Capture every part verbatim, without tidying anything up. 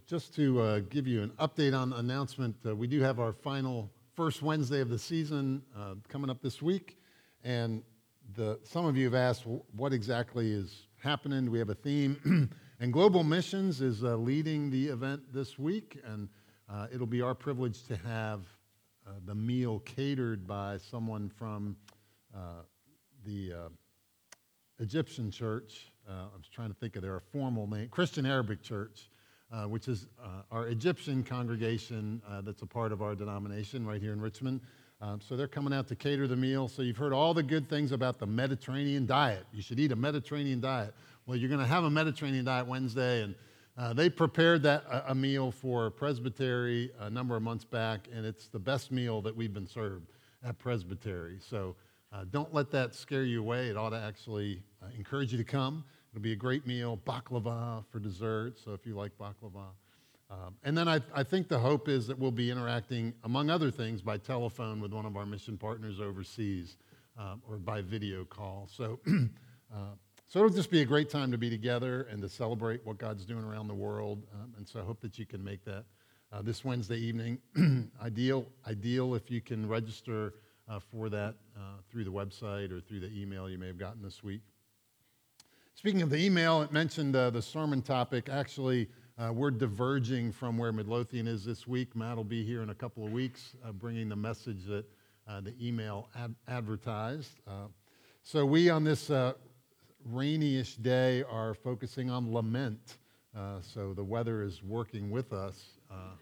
just to uh, give you an update on the announcement, uh, we do have our final first Wednesday of the season uh, coming up this week. And the, some of you have asked what exactly is happening. We have a theme. And Global Missions is uh, leading the event this week. And uh, it'll be our privilege to have uh, the meal catered by someone from uh, the uh, Egyptian church. Uh, I was trying to think of their formal name, Christian Arabic Church, uh, which is uh, our Egyptian congregation uh, that's a part of our denomination right here in Richmond. Um, so they're coming out to cater the meal. So you've heard all the good things about the Mediterranean diet. You should eat a Mediterranean diet. Well, you're going to have a Mediterranean diet Wednesday, and uh, they prepared that a, a meal for Presbytery a number of months back, and it's the best meal that we've been served at Presbytery. So Uh, don't let that scare you away. It ought to actually uh, encourage you to come. It'll be a great meal. Baklava for dessert, so if you like baklava. Um, and then I, I think the hope is that we'll be interacting, among other things, by telephone with one of our mission partners overseas um, or by video call. So, uh, so it'll just be a great time to be together and to celebrate what God's doing around the world. Um, and so I hope that you can make that uh, this Wednesday evening. ideal, ideal if you can register Uh, for that uh, through the website or through the email you may have gotten this week. Speaking of the email, it mentioned uh, the sermon topic. Actually, uh, we're diverging from where Midlothian is this week. Matt will be here in a couple of weeks uh, bringing the message that uh, the email ad- advertised. Uh, so we, on this uh, rainy-ish day, are focusing on lament. Uh, so the weather is working with us uh,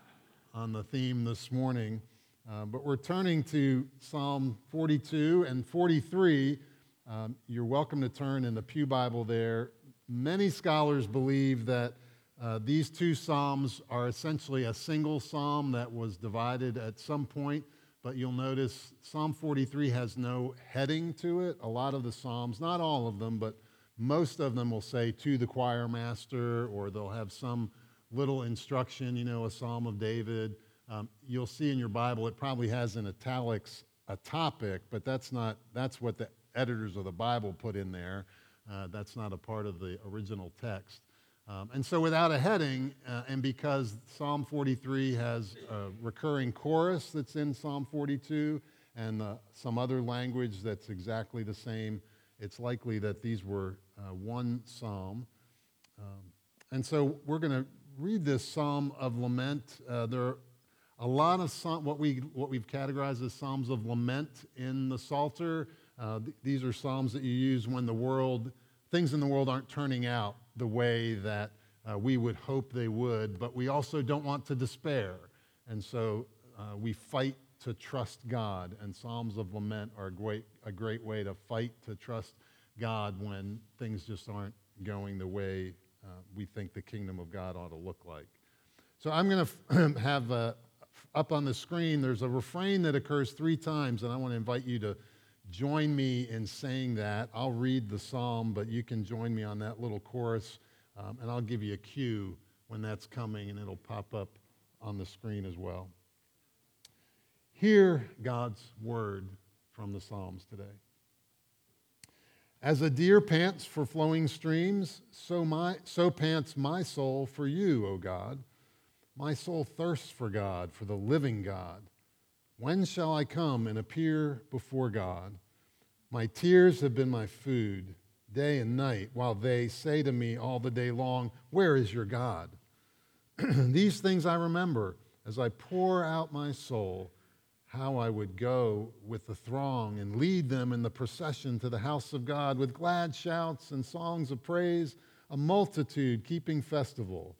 on the theme this morning. Uh, but we're turning to Psalm forty-two and forty-three. Um, you're welcome to turn in the Pew Bible there. Many scholars believe that uh, these two psalms are essentially a single psalm that was divided at some point. But you'll notice Psalm forty-three has no heading to it. A lot of the psalms, not all of them, but most of them will say to the choir master, or they'll have some little instruction, you know, a Psalm of David. Um, you'll see in your Bible it probably has in italics a topic, but that's not that's what the editors of the Bible put in there. Uh, that's not a part of the original text. Um, and so without a heading, uh, and because Psalm forty-three has a recurring chorus that's in Psalm forty-two and uh, some other language that's exactly the same, it's likely that these were uh, one psalm. Um, and so we're going to read this Psalm of Lament. Uh, there A lot of psalm, what we what we've categorized as psalms of lament in the Psalter. Uh, th- these are psalms that you use when the world, things in the world aren't turning out the way that uh, we would hope they would. But we also don't want to despair, and so uh, we fight to trust God. And psalms of lament are a great a great way to fight to trust God when things just aren't going the way uh, we think the kingdom of God ought to look like. So I'm going to have a Up on the screen, there's a refrain that occurs three times, and I want to invite you to join me in saying that. I'll read the psalm, but you can join me on that little chorus, um, and I'll give you a cue when that's coming, and it'll pop up on the screen as well. Hear God's word from the Psalms today. As a deer pants for flowing streams, so my so pants my soul for you, O God. My soul thirsts for God, for the living God. When shall I come and appear before God? My tears have been my food day and night, while they say to me all the day long, where is your God? These things I remember as I pour out my soul, how I would go with the throng and lead them in the procession to the house of God with glad shouts and songs of praise, a multitude keeping festival.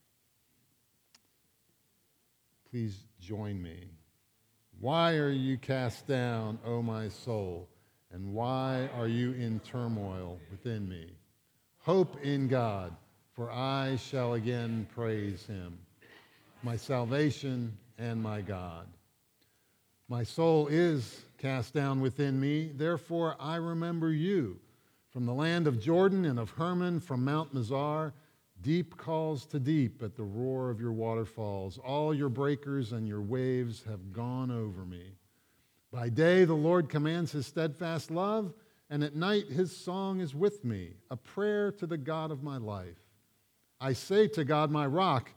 Please join me. Why are you cast down, O my soul? And why are you in turmoil within me? Hope in God, for I shall again praise him, my salvation and my God. My soul is cast down within me, therefore I remember you. From the land of Jordan and of Hermon, from Mount Mizar, deep calls to deep at the roar of your waterfalls. All your breakers and your waves have gone over me. By day the Lord commands his steadfast love, and at night his song is with me, a prayer to the God of my life. I say to God, my rock,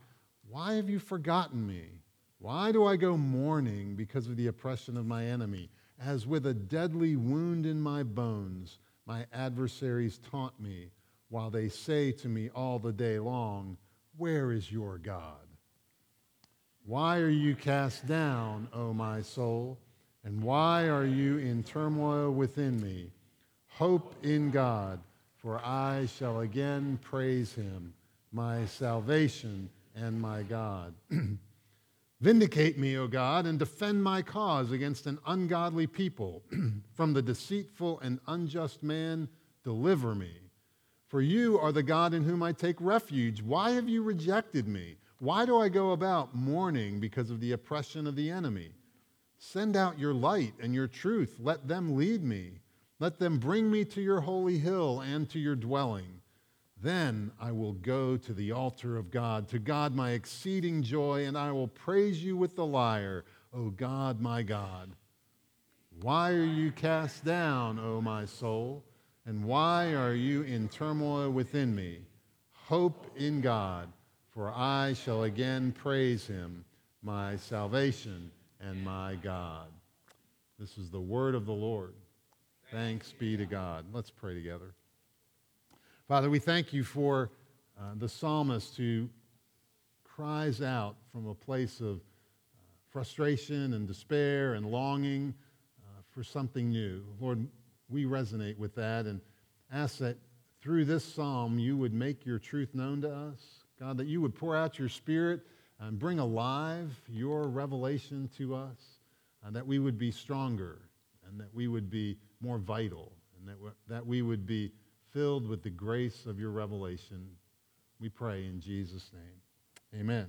Why have you forgotten me? Why do I go mourning because of the oppression of my enemy? As with a deadly wound in my bones, my adversaries taunt me, while they say to me all the day long, where is your God? Why are you cast down, O my soul? And why are you in turmoil within me? Hope in God, for I shall again praise him, my salvation and my God. Vindicate me, O God, and defend my cause against an ungodly people. From the deceitful and unjust man, deliver me. For you are the God in whom I take refuge. Why have you rejected me? Why do I go about mourning because of the oppression of the enemy? Send out your light and your truth. Let them lead me. Let them bring me to your holy hill and to your dwelling. Then I will go to the altar of God, to God my exceeding joy, and I will praise you with the lyre, O God, my God. Why are you cast down, O my soul? And why are you in turmoil within me? Hope in God, for I shall again praise him, my salvation and my God. This is the word of the Lord. Thanks be to God. Let's pray together. Father, we thank you for uh, the psalmist who cries out from a place of uh, frustration and despair and longing uh, for something new. Lord, we resonate with that and ask that through this psalm you would make your truth known to us. God, that you would pour out your Spirit and bring alive your revelation to us, and that we would be stronger and that we would be more vital and that, that we would be filled with the grace of your revelation. We pray in Jesus' name. Amen.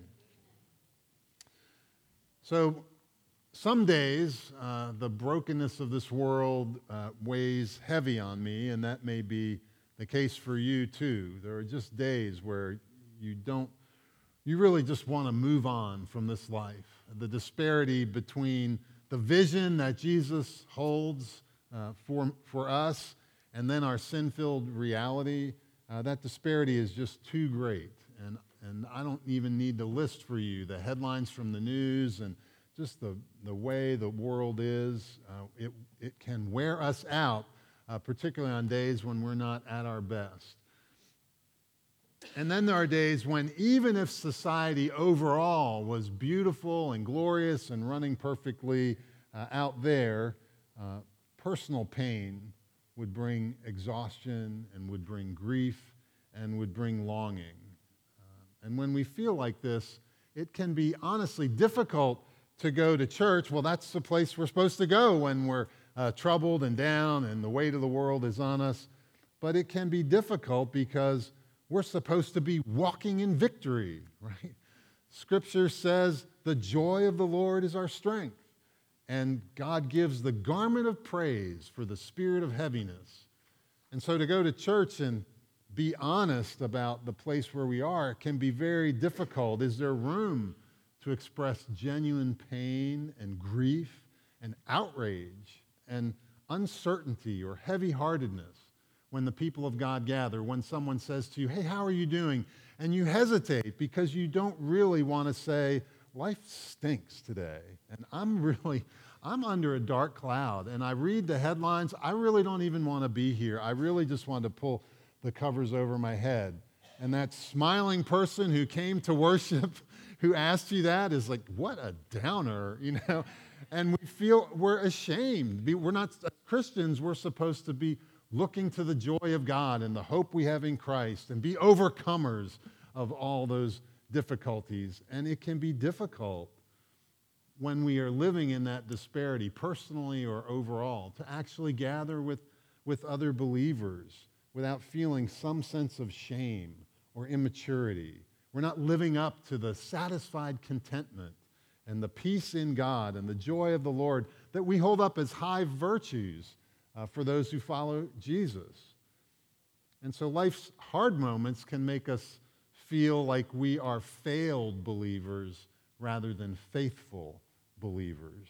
So some days uh, the brokenness of this world uh, weighs heavy on me, and that may be the case for you too. There are just days where you don't, you really just want to move on from this life. The disparity between the vision that Jesus holds uh, for, for us and then our sin-filled reality, uh, that disparity is just too great. And, and I don't even need to list for you the headlines from the news and just the, the way the world is. Uh, it, it can wear us out, uh, particularly on days when we're not at our best. And then there are days when even if society overall was beautiful and glorious and running perfectly uh, out there, uh, personal pain would bring exhaustion and would bring grief and would bring longing. Uh, and when we feel like this, it can be honestly difficult to go to church. Well, that's the place we're supposed to go when we're uh, troubled and down and the weight of the world is on us. But it can be difficult because we're supposed to be walking in victory, right? Scripture says the joy of the Lord is our strength. And God gives the garment of praise for the spirit of heaviness. And so to go to church and be honest about the place where we are can be very difficult. Is there room to express genuine pain and grief and outrage and uncertainty or heavy-heartedness when the people of God gather, when someone says to you, hey, how are you doing? And you hesitate because you don't really want to say, life stinks today, and I'm really, I'm under a dark cloud, and I read the headlines. I really don't even want to be here. I really just want to pull the covers over my head. And that smiling person who came to worship, who asked you that, is like, what a downer, you know? And we feel we're ashamed. We're not Christians. We're supposed to be looking to the joy of God and the hope we have in Christ and be overcomers of all those difficulties. And it can be difficult when we are living in that disparity, personally or overall, to actually gather with, with other believers without feeling some sense of shame or immaturity. We're not living up to the satisfied contentment and the peace in God and the joy of the Lord that we hold up as high virtues uh, for those who follow Jesus. And so life's hard moments can make us feel like we are failed believers rather than faithful believers.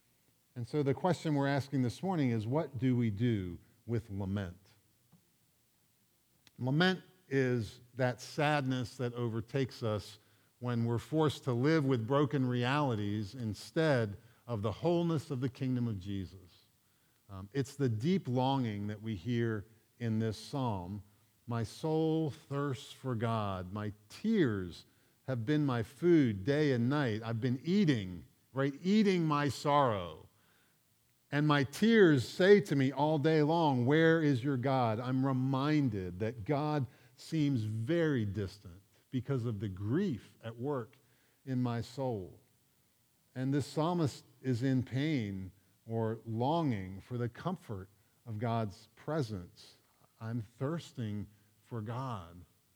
And so the question we're asking this morning is, what do we do with lament? Lament is that sadness that overtakes us when we're forced to live with broken realities instead of the wholeness of the kingdom of Jesus. Um, it's the deep longing that we hear in this psalm. My soul thirsts for God. My tears have been my food day and night. I've been eating, right? Eating my sorrow. And my tears say to me all day long, where is your God? I'm reminded that God seems very distant because of the grief at work in my soul. And this psalmist is in pain or longing for the comfort of God's presence. I'm thirsting for God.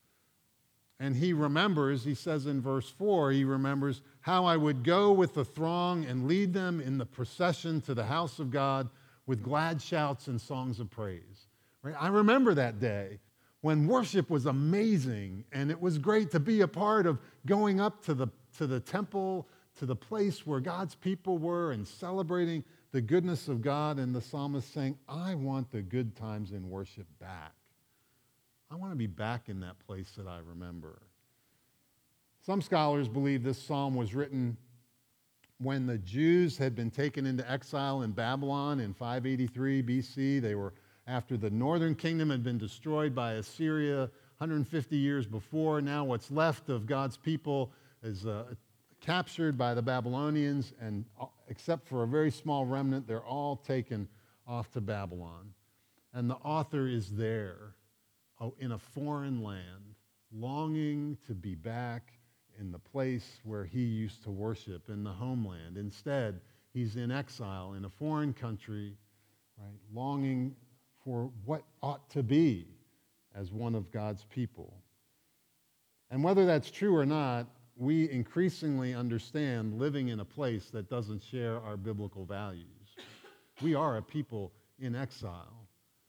And he remembers, he says in verse four, he remembers how I would go with the throng and lead them in the procession to the house of God with glad shouts and songs of praise. Right? I remember that day when worship was amazing, and it was great to be a part of going up to the, to the temple, to the place where God's people were, and celebrating the goodness of God. And the psalmist saying, I want the good times in worship back. I want to be back in that place that I remember. Some scholars believe this psalm was written when the Jews had been taken into exile in Babylon in five eighty-three B C. They were after the northern kingdom had been destroyed by Assyria one hundred fifty years before. Now what's left of God's people is uh, captured by the Babylonians, and except for a very small remnant, they're all taken off to Babylon. And the author is there in a foreign land, longing to be back in the place where he used to worship, in the homeland. Instead, he's in exile in a foreign country, right, longing for what ought to be as one of God's people. And whether that's true or not, we increasingly understand living in a place that doesn't share our biblical values. We are a people in exile,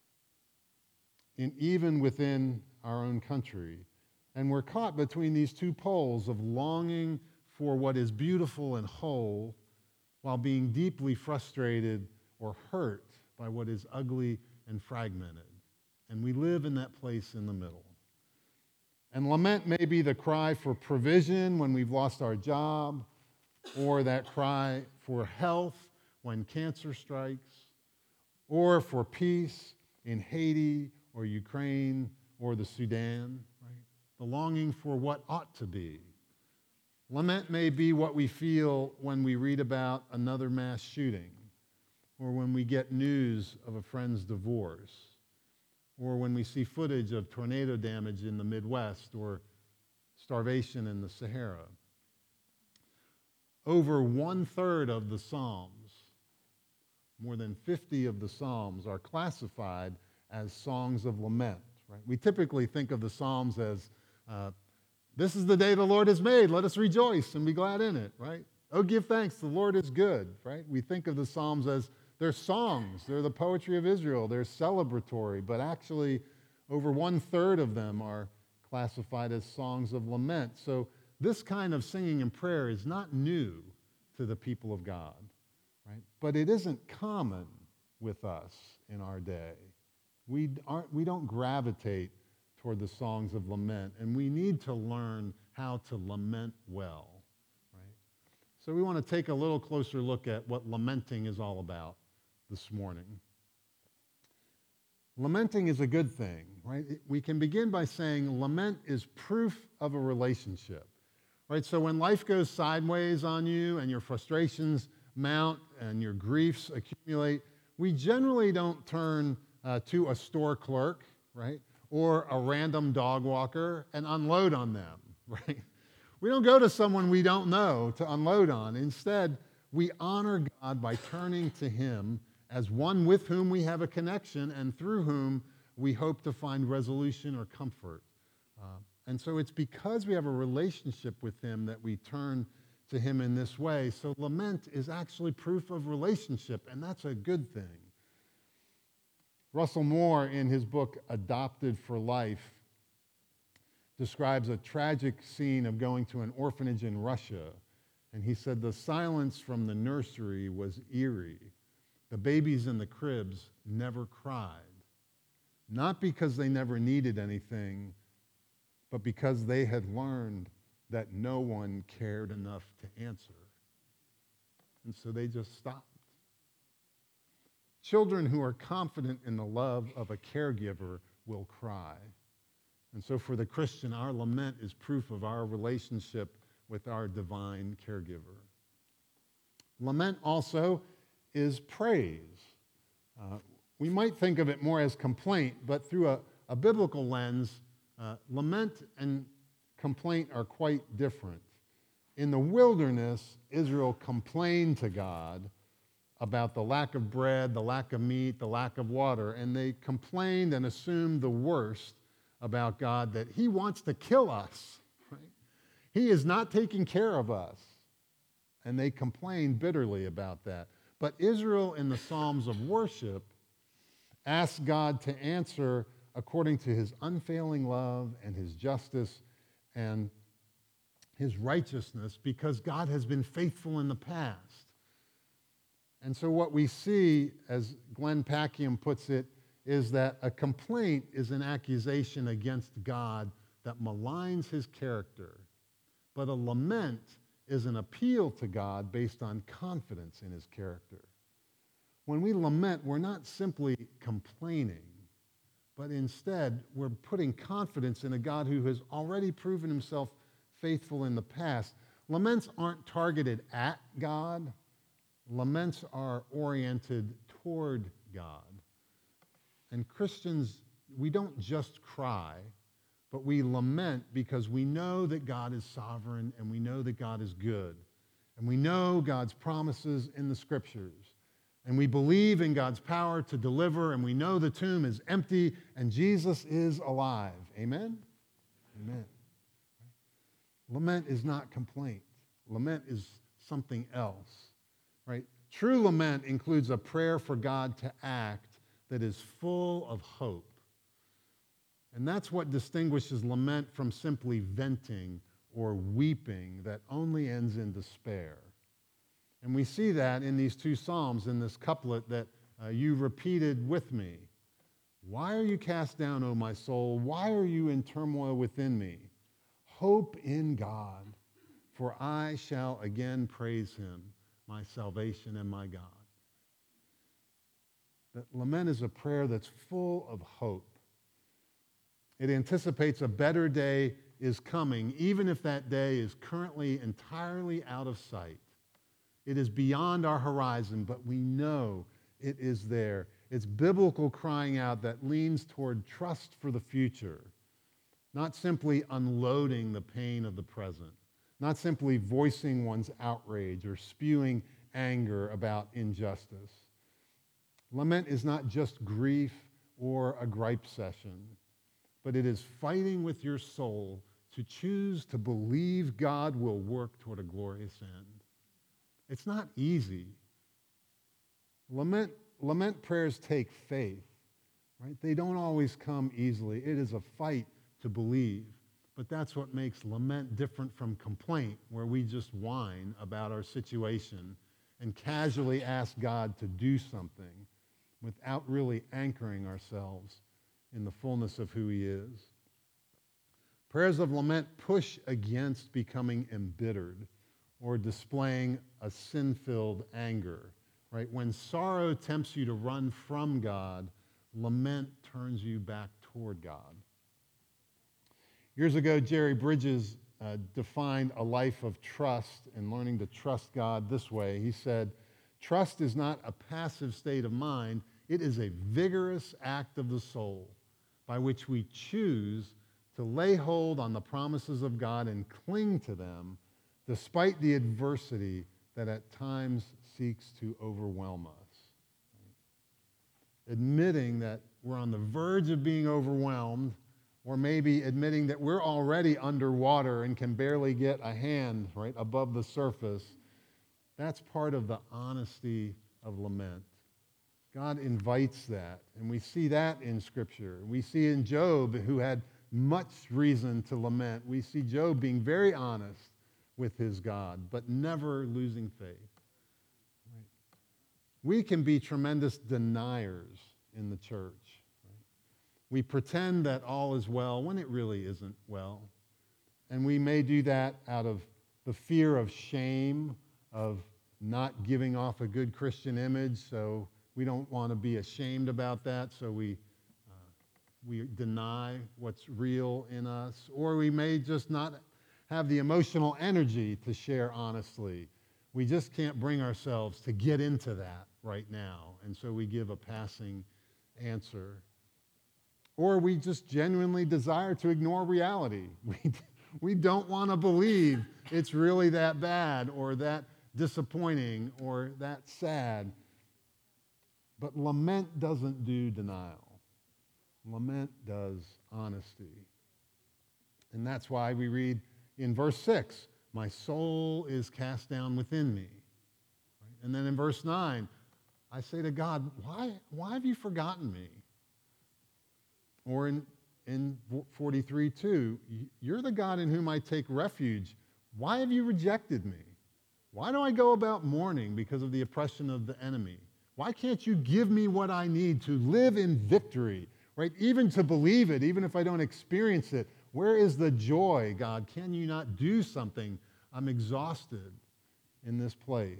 and even within our own country. And we're caught between these two poles of longing for what is beautiful and whole while being deeply frustrated or hurt by what is ugly and fragmented. And we live in that place in the middle. And lament may be the cry for provision when we've lost our job, or that cry for health when cancer strikes, or for peace in Haiti or Ukraine or the Sudan, right? The longing for what ought to be. Lament may be what we feel when we read about another mass shooting, or when we get news of a friend's divorce, or when we see footage of tornado damage in the Midwest or starvation in the Sahara. Over one-third of the Psalms, more than fifty of the Psalms, are classified as songs of lament. Right? We typically think of the Psalms as, uh, this is the day the Lord has made, let us rejoice and be glad in it, right? Oh, give thanks, the Lord is good, right? We think of the Psalms as they're songs, they're the poetry of Israel, they're celebratory, but actually over one-third of them are classified as songs of lament. So this kind of singing and prayer is not new to the people of God, right? But it isn't common with us in our day. We aren't, we don't gravitate toward the songs of lament, and we need to learn how to lament well, right? So we want to take a little closer look at what lamenting is all about this morning. Lamenting is a good thing, right? We can begin by saying lament is proof of a relationship, right? So when life goes sideways on you and your frustrations mount and your griefs accumulate, we generally don't turn uh, to a store clerk, right? Or a random dog walker and unload on them, right? We don't go to someone we don't know to unload on. Instead, we honor God by turning to him as one with whom we have a connection and through whom we hope to find resolution or comfort. Uh, and so it's because we have a relationship with him that we turn to him in this way. So lament is actually proof of relationship, and that's a good thing. Russell Moore, in his book Adopted for Life, describes a tragic scene of going to an orphanage in Russia. And he said the silence from the nursery was eerie. The babies in the cribs never cried, not because they never needed anything, but because they had learned that no one cared enough to answer. And so they just stopped. Children who are confident in the love of a caregiver will cry. And so for the Christian, our lament is proof of our relationship with our divine caregiver. Lament also is praise. Uh, we might think of it more as complaint, but through a, a biblical lens, uh, lament and complaint are quite different. In the wilderness, Israel complained to God about the lack of bread, the lack of meat, the lack of water, and they complained and assumed the worst about God, that he wants to kill us. Right? He is not taking care of us. And they complained bitterly about that. But Israel in the Psalms of worship asked God to answer according to his unfailing love and his justice and his righteousness, because God has been faithful in the past. And so what we see, as Glenn Packiam puts it, is that a complaint is an accusation against God that maligns his character. But a lament is an appeal to God based on confidence in his character. When we lament, we're not simply complaining, but instead we're putting confidence in a God who has already proven himself faithful in the past. Laments aren't targeted at God. Laments are oriented toward God. And Christians, we don't just cry, but we lament because we know that God is sovereign and we know that God is good. And we know God's promises in the Scriptures. And we believe in God's power to deliver, and we know the tomb is empty and Jesus is alive. Amen? Amen. Lament is not complaint. Lament is something else, right? True lament includes a prayer for God to act that is full of hope. And that's what distinguishes lament from simply venting or weeping that only ends in despair. And we see that in these two Psalms, in this couplet that uh, you repeated with me. Why are you cast down, O my soul? Why are you in turmoil within me? Hope in God, for I shall again praise him, my salvation and my God. That lament is a prayer that's full of hope. It anticipates a better day is coming, even if that day is currently entirely out of sight. It is beyond our horizon, but we know it is there. It's biblical crying out that leans toward trust for the future, not simply unloading the pain of the present, not simply voicing one's outrage or spewing anger about injustice. Lament is not just grief or a gripe session, but it is fighting with your soul to choose to believe God will work toward a glorious end. It's not easy. Lament, lament prayers take faith, right? They don't always come easily. It is a fight to believe. But that's what makes lament different from complaint, where we just whine about our situation and casually ask God to do something without really anchoring ourselves in the fullness of who he is. Prayers of lament push against becoming embittered or displaying a sin-filled anger, right? When sorrow tempts you to run from God, lament turns you back toward God. Years ago, Jerry Bridges uh, defined a life of trust and learning to trust God this way. He said, trust is not a passive state of mind. It is a vigorous act of the soul by which we choose to lay hold on the promises of God and cling to them despite the adversity that at times seeks to overwhelm us. Admitting that we're on the verge of being overwhelmed, or maybe admitting that we're already underwater and can barely get a hand right above the surface, that's part of the honesty of lament. God invites that, and we see that in Scripture. We see in Job, who had much reason to lament. We see Job being very honest with his God, but never losing faith. Right? We can be tremendous deniers in the church. Right? We pretend that all is well when it really isn't well. And we may do that out of the fear of shame, of not giving off a good Christian image, so we don't want to be ashamed about that, so we uh, we deny what's real in us. Or we may just not have the emotional energy to share honestly. We just can't bring ourselves to get into that right now, and so we give a passing answer. Or we just genuinely desire to ignore reality. We, we don't want to believe it's really that bad or that disappointing or that sad. But lament doesn't do denial. Lament does honesty. And that's why we read in verse six, my soul is cast down within me. And then in verse nine, I say to God, why, why have you forgotten me? Or in, in forty-three two, you're the God in whom I take refuge. Why have you rejected me? Why do I go about mourning because of the oppression of the enemy? Why can't you give me what I need to live in victory, right? Even to believe it, even if I don't experience it. Where is the joy, God? Can you not do something? I'm exhausted in this place.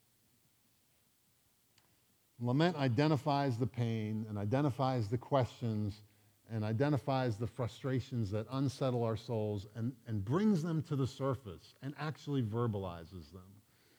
Lament identifies the pain and identifies the questions and identifies the frustrations that unsettle our souls and, and brings them to the surface and actually verbalizes them.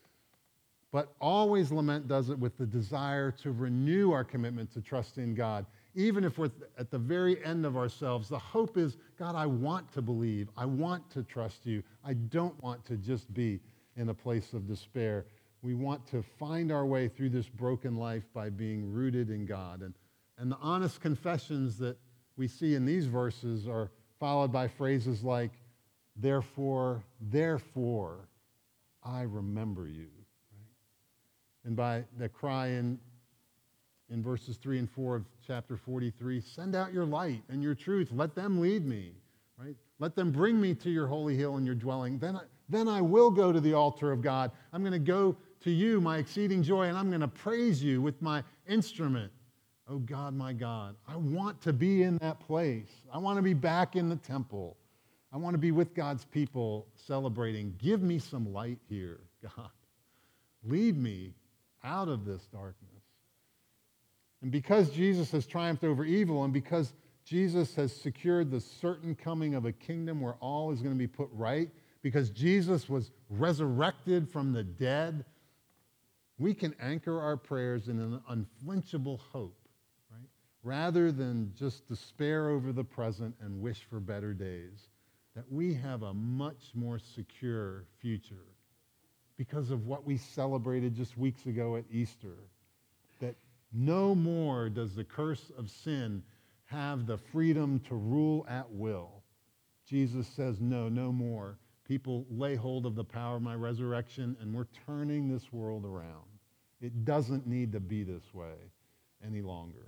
But always lament does it with the desire to renew our commitment to trust in God. Even if we're at the very end of ourselves, the hope is, God, I want to believe. I want to trust you. I don't want to just be in a place of despair. We want to find our way through this broken life by being rooted in God. And, and the honest confessions that we see in these verses are followed by phrases like, therefore, therefore, I remember you. Right? And by the cry in, in verses three and four of chapter forty-three, send out your light and your truth. Let them lead me. Right? Let them bring me to your holy hill and your dwelling. Then I, then I will go to the altar of God. I'm going to go to you, my exceeding joy, and I'm going to praise you with my instrument. Oh God, my God, I want to be in that place. I want to be back in the temple. I want to be with God's people celebrating. Give me some light here, God. Lead me out of this darkness. And because Jesus has triumphed over evil, and because Jesus has secured the certain coming of a kingdom where all is going to be put right, because Jesus was resurrected from the dead, we can anchor our prayers in an unflinchable hope, right? Rather than just despair over the present and wish for better days, that we have a much more secure future because of what we celebrated just weeks ago at Easter, that no more does the curse of sin have the freedom to rule at will. Jesus says, no, no more. People lay hold of the power of my resurrection, and we're turning this world around. It doesn't need to be this way any longer.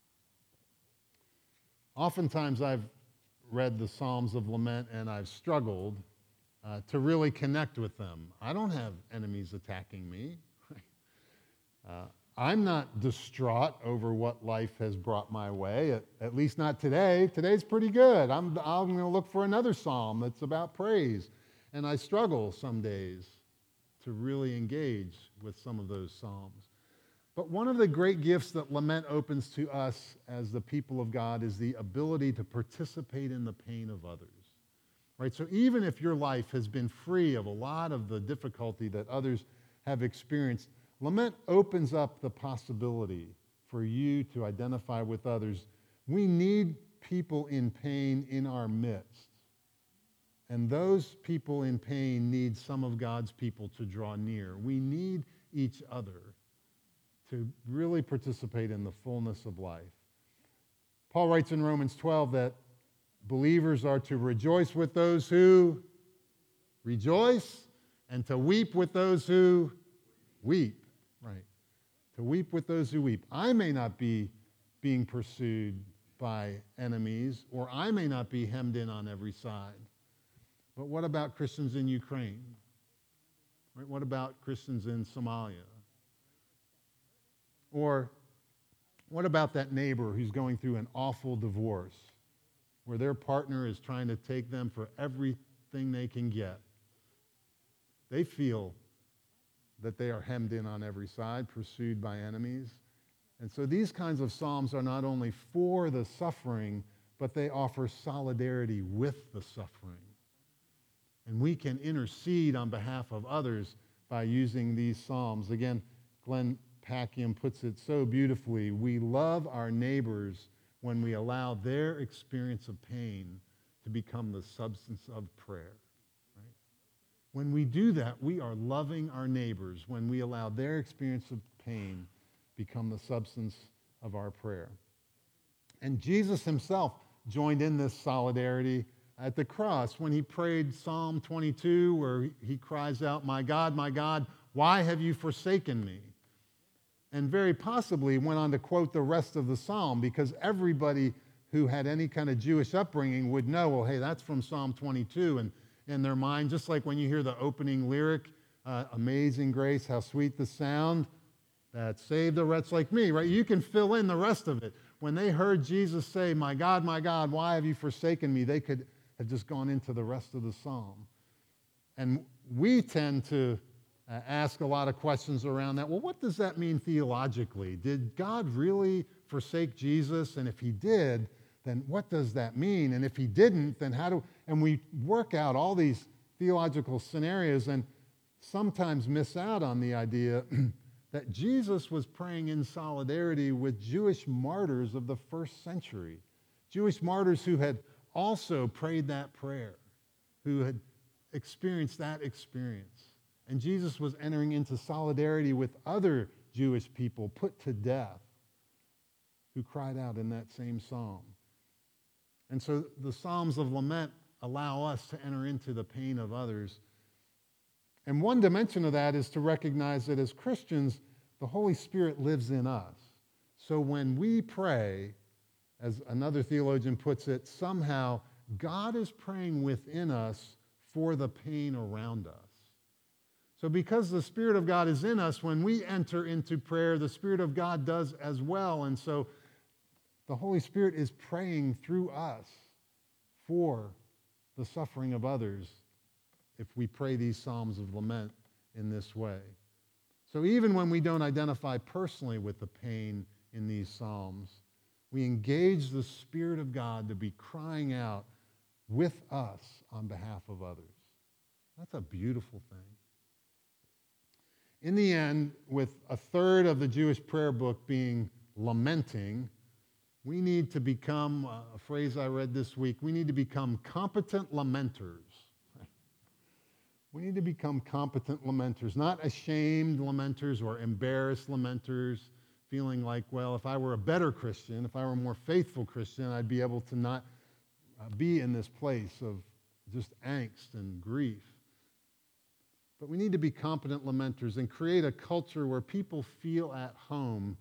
Oftentimes I've read the Psalms of Lament, and I've struggled uh, to really connect with them. I don't have enemies attacking me. uh, I'm not distraught over what life has brought my way, at, at least not today. Today's pretty good. I'm, I'm going to look for another psalm that's about praise. And I struggle some days to really engage with some of those psalms. But one of the great gifts that lament opens to us as the people of God is the ability to participate in the pain of others. Right? So even if your life has been free of a lot of the difficulty that others have experienced, lament opens up the possibility for you to identify with others. We need people in pain in our midst. And those people in pain need some of God's people to draw near. We need each other to really participate in the fullness of life. Paul writes in Romans twelve that believers are to rejoice with those who rejoice and to weep with those who weep. Right. To weep with those who weep. I may not be being pursued by enemies, or I may not be hemmed in on every side. But what about Christians in Ukraine? Right? What about Christians in Somalia? Or what about that neighbor who's going through an awful divorce, where their partner is trying to take them for everything thing they can get. They feel that they are hemmed in on every side, pursued by enemies. And so these kinds of psalms are not only for the suffering, but they offer solidarity with the suffering. And we can intercede on behalf of others by using these psalms. Again, Glenn Packiam puts it so beautifully. We love our neighbors when we allow their experience of pain to become the substance of prayer. Right? When we do that, we are loving our neighbors when we allow their experience of pain become the substance of our prayer. And Jesus himself joined in this solidarity at the cross when he prayed Psalm twenty-two, where he cries out, "My God, my God, why have you forsaken me?" And very possibly went on to quote the rest of the psalm, because everybody who had any kind of Jewish upbringing would know, well, hey, that's from Psalm twenty-two. And in their mind, just like when you hear the opening lyric, uh, "Amazing grace, how sweet the sound that saved a wretch like me," right? You can fill in the rest of it. When they heard Jesus say, "My God, my God, why have you forsaken me?" they could have just gone into the rest of the psalm. And we tend to uh, ask a lot of questions around that. Well, what does that mean theologically? Did God really forsake Jesus? And if he did, then what does that mean? And if he didn't, then how do... And we work out all these theological scenarios and sometimes miss out on the idea that Jesus was praying in solidarity with Jewish martyrs of the first century, Jewish martyrs who had also prayed that prayer, who had experienced that experience. And Jesus was entering into solidarity with other Jewish people put to death who cried out in that same psalm. And so the Psalms of Lament allow us to enter into the pain of others. And one dimension of that is to recognize that as Christians, the Holy Spirit lives in us. So when we pray, as another theologian puts it, somehow God is praying within us for the pain around us. So because the Spirit of God is in us, when we enter into prayer, the Spirit of God does as well. And so the Holy Spirit is praying through us for the suffering of others if we pray these psalms of lament in this way. So even when we don't identify personally with the pain in these psalms, we engage the Spirit of God to be crying out with us on behalf of others. That's a beautiful thing. In the end, with a third of the Jewish prayer book being lamenting, we need to become, uh, a phrase I read this week, we need to become competent lamenters. We need to become competent lamenters, not ashamed lamenters or embarrassed lamenters, feeling like, well, if I were a better Christian, if I were a more faithful Christian, I'd be able to not uh, be in this place of just angst and grief. But we need to be competent lamenters and create a culture where people feel at home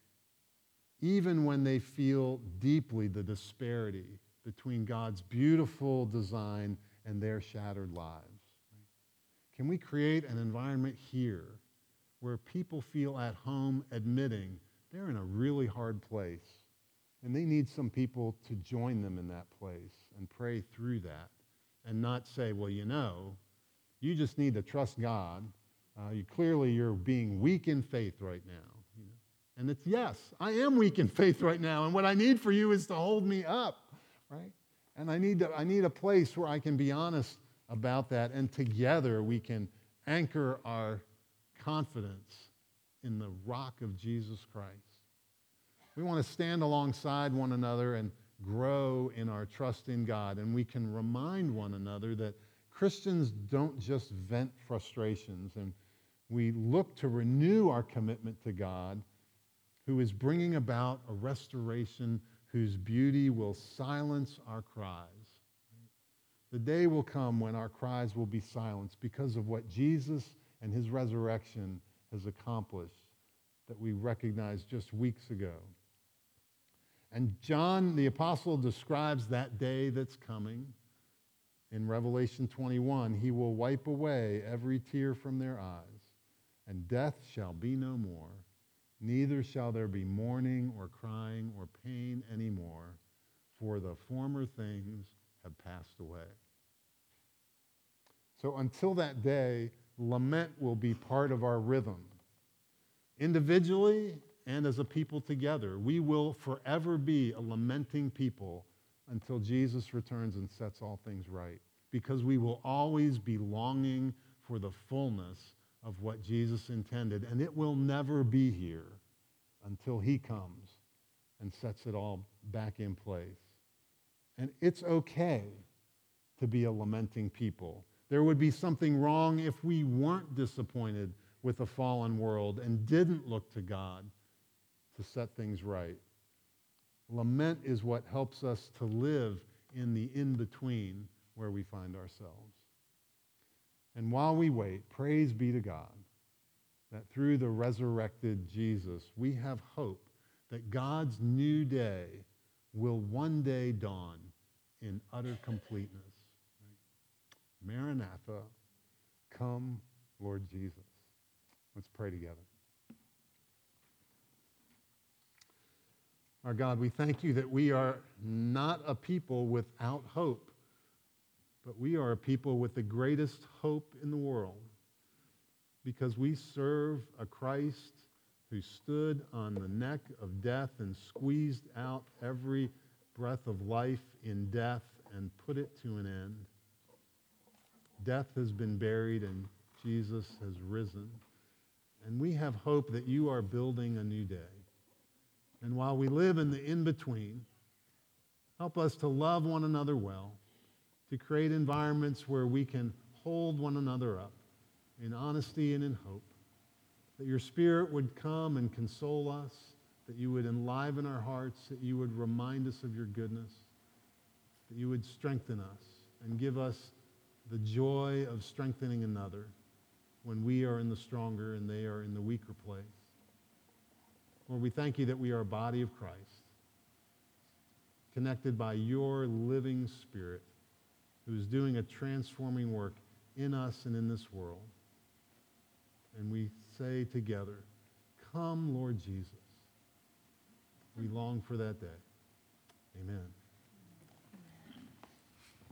even when they feel deeply the disparity between God's beautiful design and their shattered lives. Can we create an environment here where people feel at home admitting they're in a really hard place and they need some people to join them in that place and pray through that and not say, well, you know, you just need to trust God. Uh, you clearly you're being weak in faith right now. You know? And it's, yes, I am weak in faith right now, and what I need for you is to hold me up, right? And I need to, I need a place where I can be honest about that, and together we can anchor our confidence in the rock of Jesus Christ. We want to stand alongside one another and grow in our trust in God, and we can remind one another that Christians don't just vent frustrations, and we look to renew our commitment to God, who is bringing about a restoration whose beauty will silence our cries. The day will come when our cries will be silenced because of what Jesus and his resurrection has accomplished that we recognized just weeks ago. And John, the apostle, describes that day that's coming. In Revelation twenty-one, he will wipe away every tear from their eyes, and death shall be no more. Neither shall there be mourning or crying or pain anymore, for the former things have passed away. So until that day, lament will be part of our rhythm. Individually and as a people together, we will forever be a lamenting people until Jesus returns and sets all things right, because we will always be longing for the fullness of what Jesus intended, and it will never be here until he comes and sets it all back in place. And it's okay to be a lamenting people. There would be something wrong if we weren't disappointed with a fallen world and didn't look to God to set things right. Lament is what helps us to live in the in-between where we find ourselves. And while we wait, praise be to God that through the resurrected Jesus, we have hope that God's new day will one day dawn in utter completeness. Maranatha, come, Lord Jesus. Let's pray together. Our God, we thank you that we are not a people without hope, but we are a people with the greatest hope in the world, because we serve a Christ who stood on the neck of death and squeezed out every breath of life in death and put it to an end. Death has been buried and Jesus has risen. And we have hope that you are building a new day. And while we live in the in-between, help us to love one another well, to create environments where we can hold one another up in honesty and in hope, that your Spirit would come and console us, that you would enliven our hearts, that you would remind us of your goodness, that you would strengthen us and give us the joy of strengthening another when we are in the stronger and they are in the weaker place. Lord, we thank you that we are a body of Christ, connected by your living Spirit, who is doing a transforming work in us and in this world. And we say together, come, Lord Jesus. We long for that day. Amen.